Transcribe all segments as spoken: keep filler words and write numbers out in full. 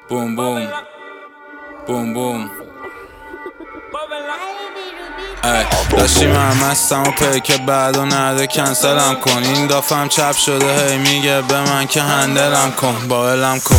بوم بوم بوم بوم ای داشتیم هم هستم و پیک بعد و نده کنسلم کن. این دافم چپ شده هی میگه به من که هندلم کن. با ولم کن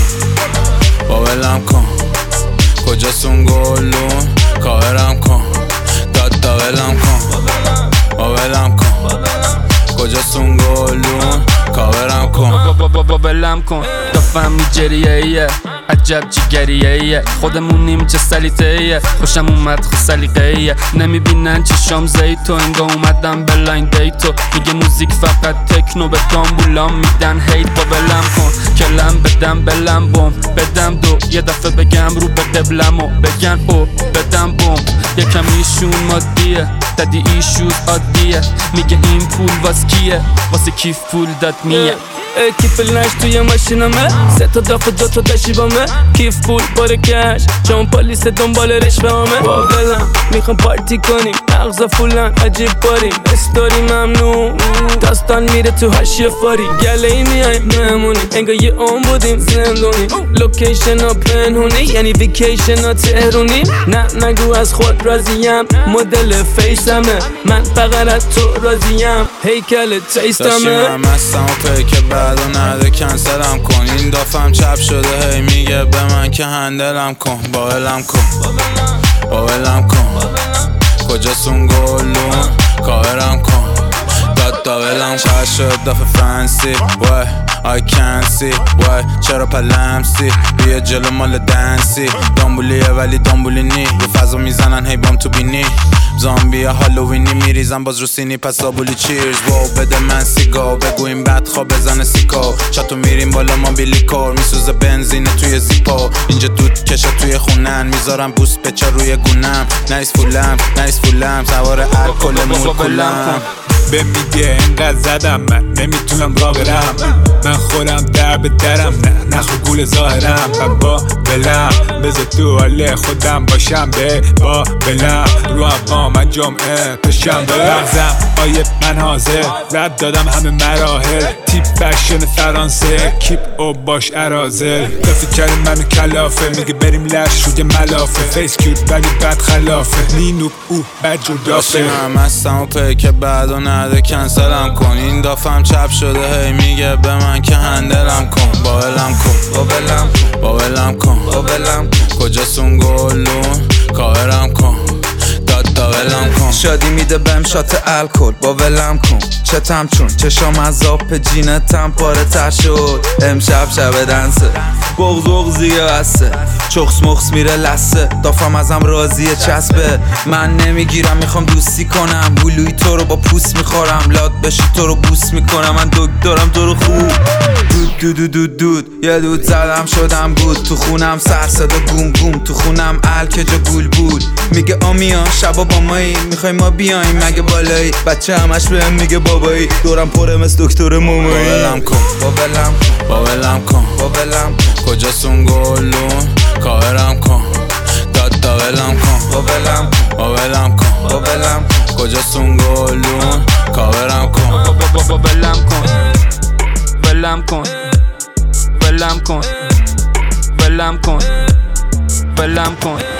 با ولم کن کجاست اون گلون کاورم کن. داد دا ولم کن با ولم کن کجاست اون گلون کاورم کن. با ولم کن دافم میجریه ایه عجب جگریه ایه خودمونیم چه سلیته ایه خوشم اومد خود سلیقه ایه نمیبینن چشام زیتو انگا اومدم به لاین دیتو میگه موزیک فقط تکنو به دامبولام میدن هیت. با ولم کن کلم بدم بلم بوم بدم دو یه دفعه بگم رو به قبلمو بگن او بدم بوم یکم ایشون مادیه دادی ایشوز عادیه میگه این پول واس کیه واسه کیف پول داد میه. کیف لنش توی ماشینمه سه تا داف دو تا دشیبامه کیف پول باره کش چون پلیس دنبال رشوه همه. با ولم میخوام پارتی کنیم مغزا فولن عجیب باریم استوری ممنون داستان میره تو هشیه فاری گله ای میایم مهمونی انگا یه اون بودیم زندونی لوکیشن ها پنهونی یعنی ویکیشن ها تهرونی. نه نگو از خود راضیم مدل فیسمه من فقط از تو راضیم هیکل تیستمه. داشتیم هم هستم و پیک بعد و نده کنسلم کن. این دافم چپ شده هی میگه به من که هندلم کن. با ولم کن با ولم کن کجاست اون گلون کاورم کن. داد دا ولم کن شد داف فرانسی وای I can't see why چرا پلمسی بیا جلو مال دنسی دامبولیه ولی دامبولی نی رو فضا میزنن هی بام تو بینی زامبیا هالووینی میریزن باز رو سینی پس آبولی چیرز واو بده من سیگا بگو این بد خواب بزنه سیکو چاتو میریم بالا ما بیلیکور میسوزه بنزینه توی زیپو اینجا دود کشه توی خونن میذارم بوست بچه روی گونم نایس فولم نایس فولم سوار الکل مولکولم به میگه اینقدر زدم من نمیتونم را برم من خودم در به درم نه نخو گول ظاهرم من با بلم بذار تو حال خودم باشم به با بلم رو هم من جمعه تا شنبه مغزم آیه من حاضر رد دادم همه مراحل تیپ فشن فرانسه کیپ او باش ارازل دفعه کریم منو کلافه میگه بریم لش روی ملافه فیس کیوت ولی بد خلافه نینوب او بد جدافه. داشتیم هم هستم و پیک بعد و نده کنسلم کن. این دافم چپ شده هی میگه به من که هندلم کن. با ولم کن با ولم کن با ولم کن با ولم کن کجاست اون گلون کاورم کن. داد دا ولم کن شادی میده بهم شات الکل. با ولم کن چتم چون چشام از آب جینتم پاره تر شد امشب شب دنسه بغض بغضیه بسته چخس مخس میره لسه دافم ازم راضیه چسبه من نمیگیرم میخوام دوستی کنم هلوی تو رو با پوست میخورم لاد بشی تو رو بوس میکنم من دکترم تو رو خوب دود دود دود دود دود یه دود زدم شدم بود تو خونم سر صدا گوم گوم تو خونم الکه جا گول بود میگه آمیان شبا با مایی میخوای ما بیایم مگه بالایی بچه همش بهم میگه بابایی دورم پره مثل دکتر مومایی. با ولم کن با ولم کن با ولم کن با ولم کن کجاست اون گلون کاورم کن. داد دا ولم کن با ولم کن با ولم کن با ولم کن کجاست اون گلون کاورم کن. با ولم کن ولم کن ولم کن ولم کن ولم کن